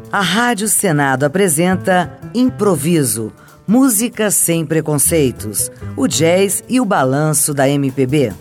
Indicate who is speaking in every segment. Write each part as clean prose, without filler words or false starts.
Speaker 1: A Rádio Senado apresenta Improviso, música sem preconceitos, o jazz e o balanço da MPB.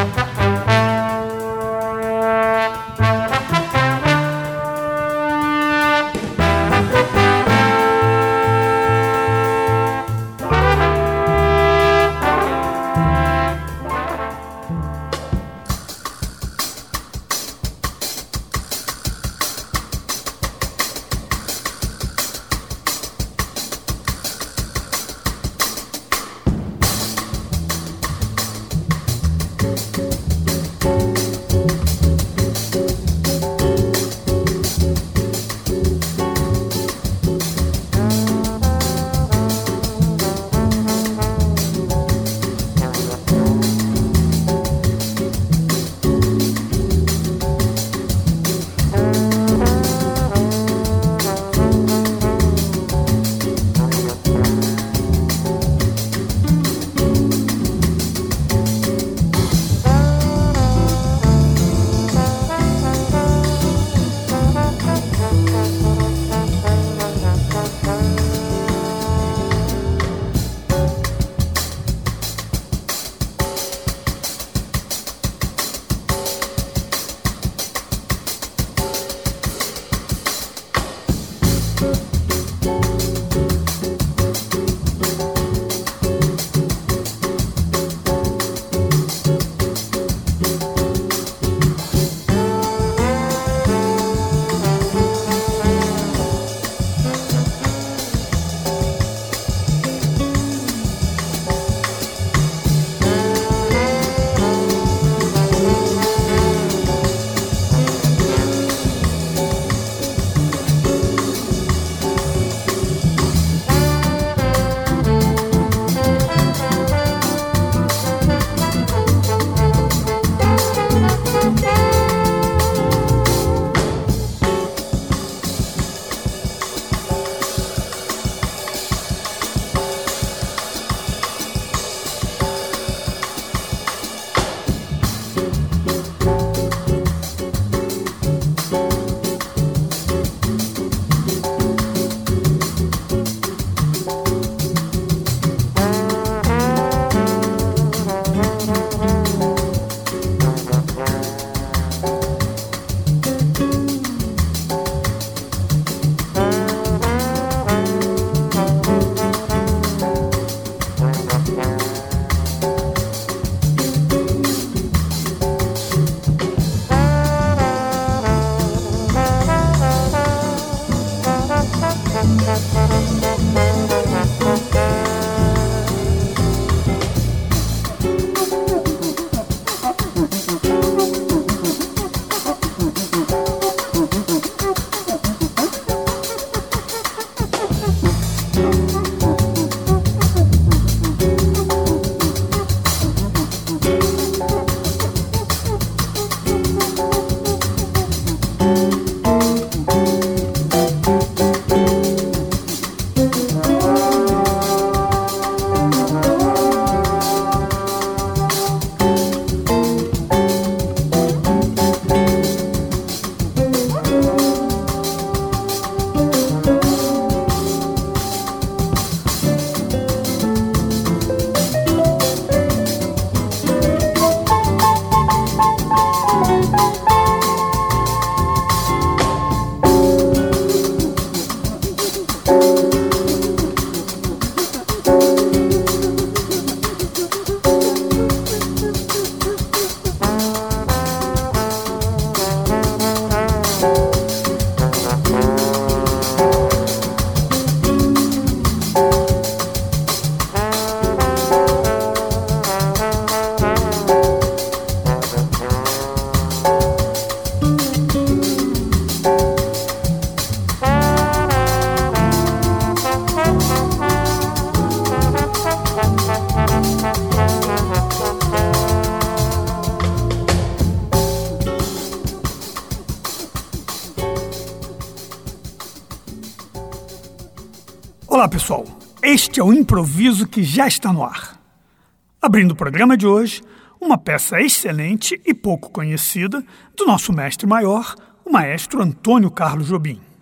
Speaker 2: Olá pessoal, este é o Improviso que já está no ar. Abrindo o programa de hoje, uma peça excelente e pouco conhecida do nosso mestre maior, o maestro Antônio Carlos Jobim.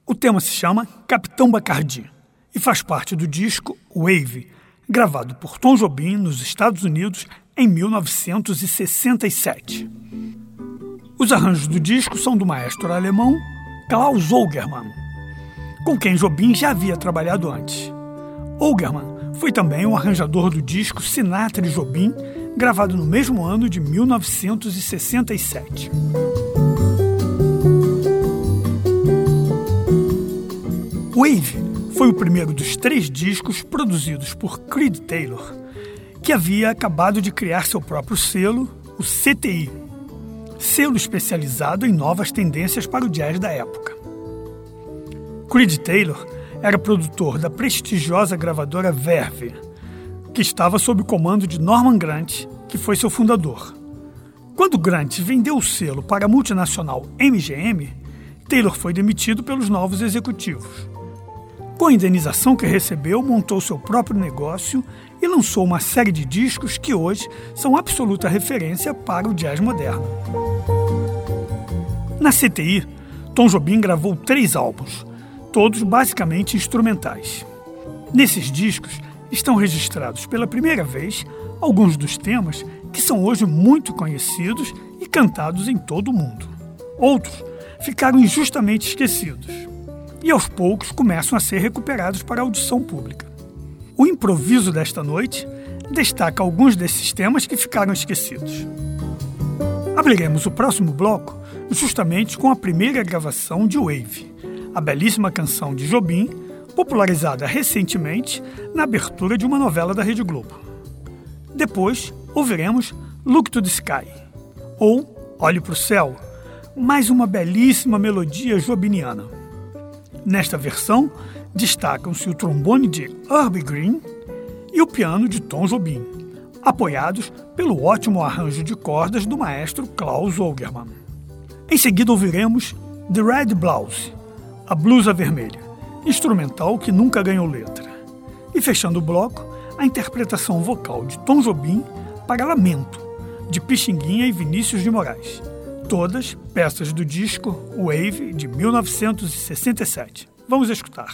Speaker 2: O tema se chama Capitão Bacardi e faz parte do disco Wave, gravado por Tom Jobim nos Estados Unidos em 1967. Os arranjos do disco são do maestro alemão Klaus Ogerman, com quem Jobim já havia trabalhado antes. Ogerman foi também o arranjador do disco Sinatra e Jobim, gravado no mesmo ano de 1967. Wave foi o primeiro dos 3 discos produzidos por Creed Taylor, que havia acabado de criar seu próprio selo, o CTI, selo especializado em novas tendências para o jazz da época. Creed Taylor era produtor da prestigiosa gravadora Verve, que estava sob o comando de Norman Grant, que foi seu fundador. Quando Grant vendeu o selo para a multinacional MGM, Taylor foi demitido pelos novos executivos. Com a indenização que recebeu, montou seu próprio negócio e lançou uma série de discos que hoje são absoluta referência para o jazz moderno. Na CTI, Tom Jobim gravou 3 álbuns, todos basicamente instrumentais. Nesses discos estão registrados pela primeira vez alguns dos temas que são hoje muito conhecidos e cantados em todo o mundo. Outros ficaram injustamente esquecidos e aos poucos começam a ser recuperados para a audição pública. O improviso desta noite destaca alguns desses temas que ficaram esquecidos. Abriremos o próximo bloco justamente com a primeira gravação de Wave, a belíssima canção de Jobim, popularizada recentemente na abertura de uma novela da Rede Globo. Depois, ouviremos Look to the Sky, ou Olhe para o Céu, mais uma belíssima melodia jobiniana. Nesta versão, destacam-se o trombone de Herbie Green e o piano de Tom Jobim, apoiados pelo ótimo arranjo de cordas do maestro Klaus Ogerman. Em seguida ouviremos The Red Blouse, a blusa vermelha, instrumental que nunca ganhou letra. E fechando o bloco, a interpretação vocal de Tom Jobim para Lamento, de Pixinguinha e Vinícius de Moraes. Todas peças do disco Wave de 1967. Vamos escutar.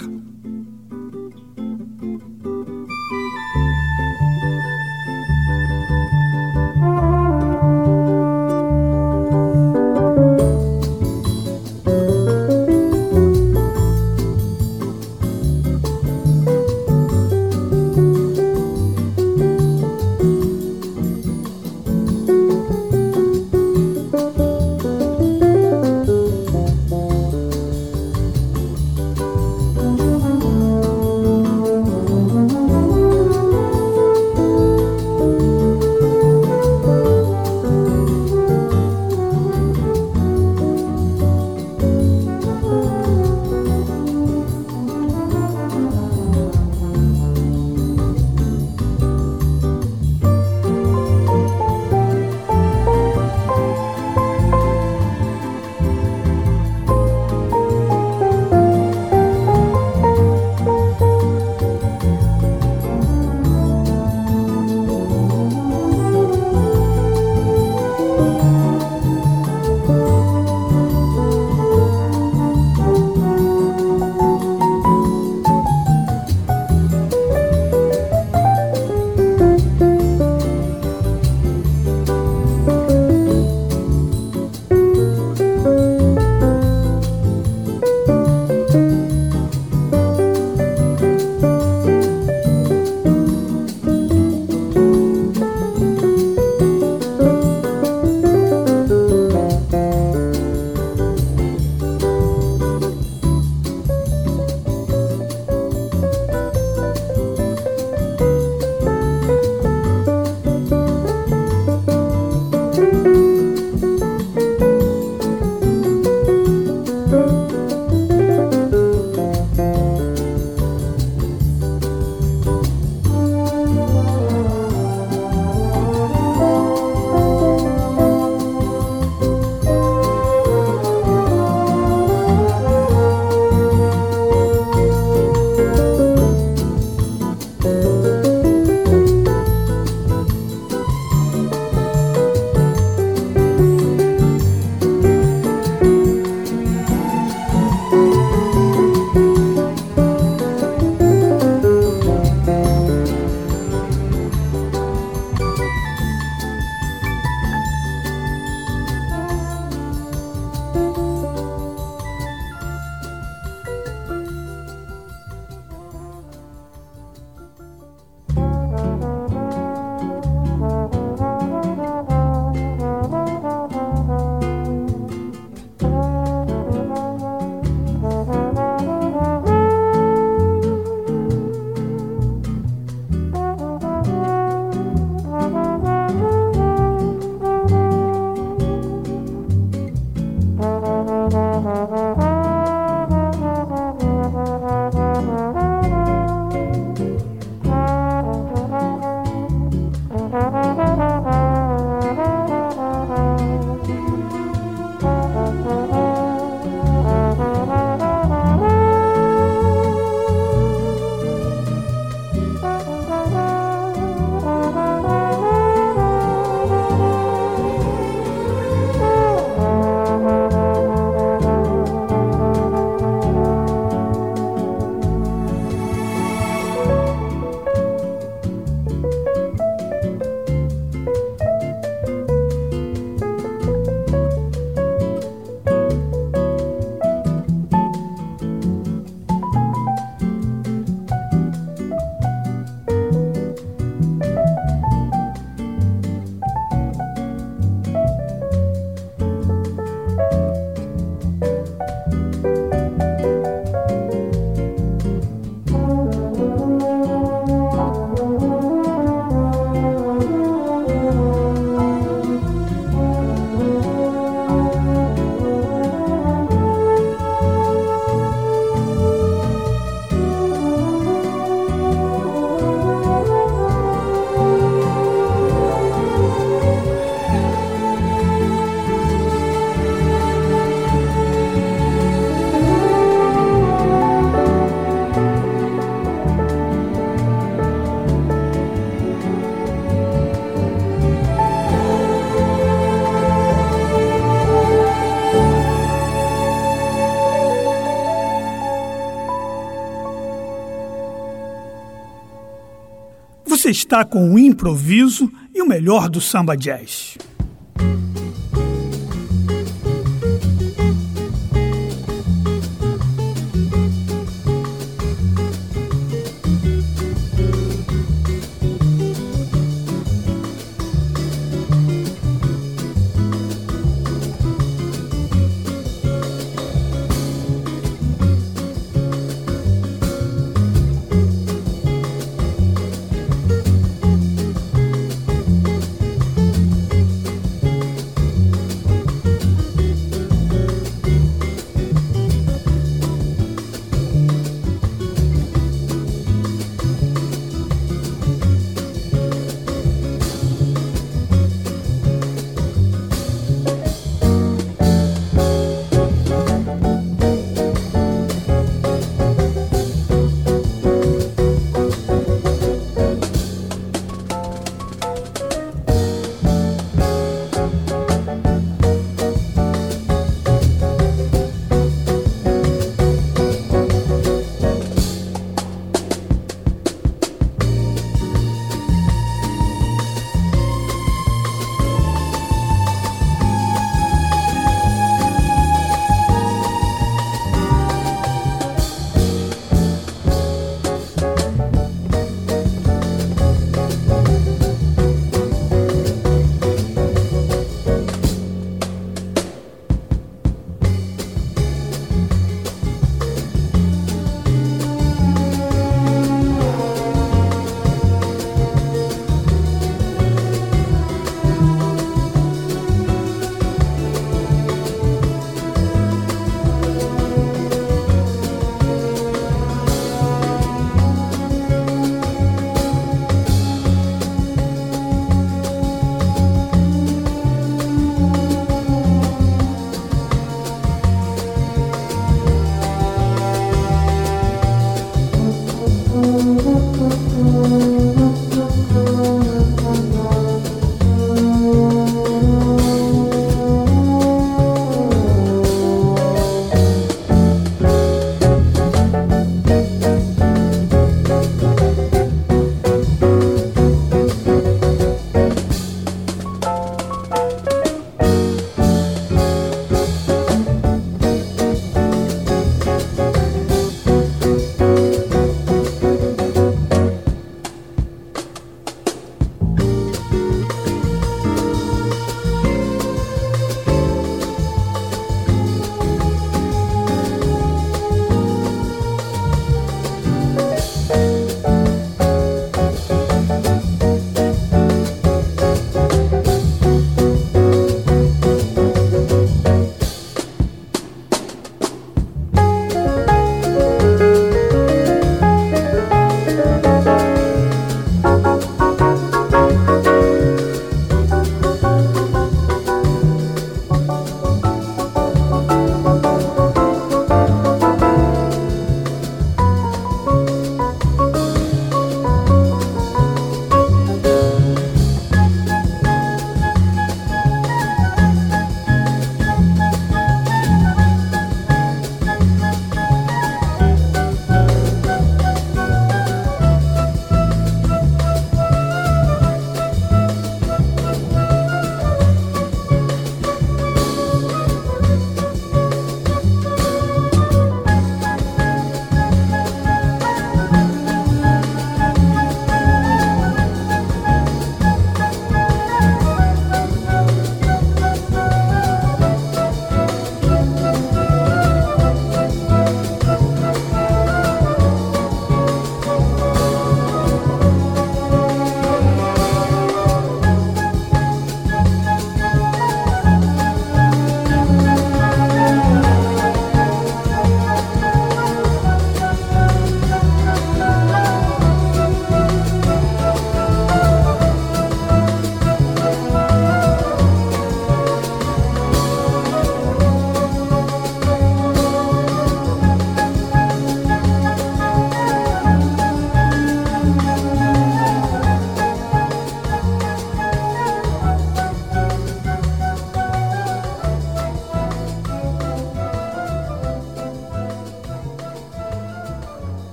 Speaker 2: Você está com o improviso e o melhor do samba jazz.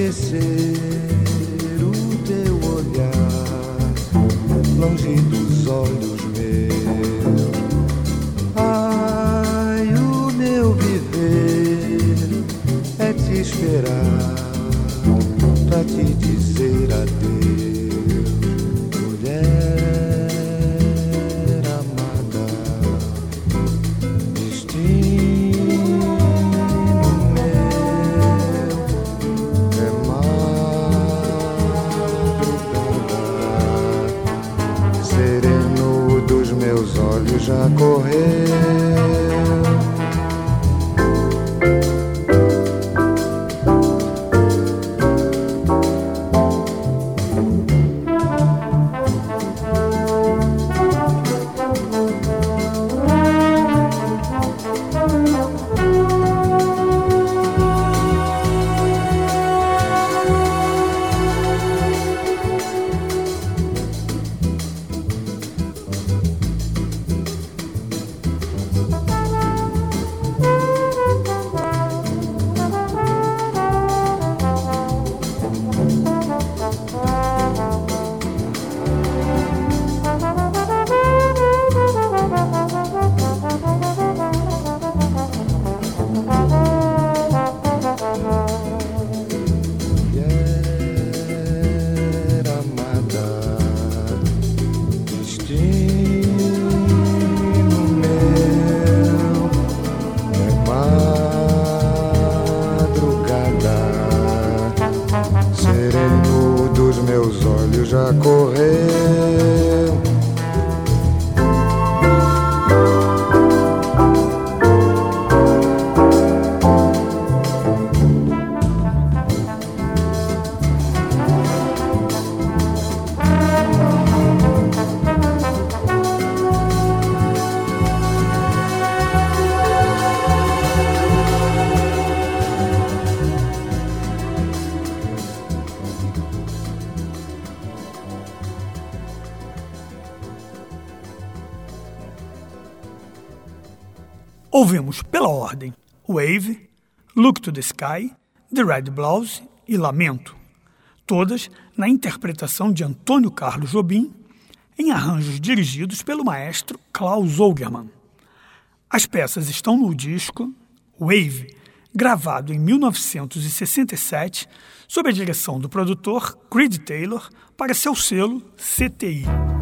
Speaker 3: esquecer o teu olhar longe dos olhos meus. Ai, o meu viver é te esperar pra te dizer adeus, mulher amada. Destino meu é madrugada, sereno dos meus olhos já correu. Já correu.
Speaker 2: Ouvimos pela ordem Wave, Look to the Sky, The Red Blouse e Lamento, todas na interpretação de Antônio Carlos Jobim, em arranjos dirigidos pelo maestro Klaus Ogerman. As peças estão no disco Wave, gravado em 1967, sob a direção do produtor Creed Taylor para seu selo CTI.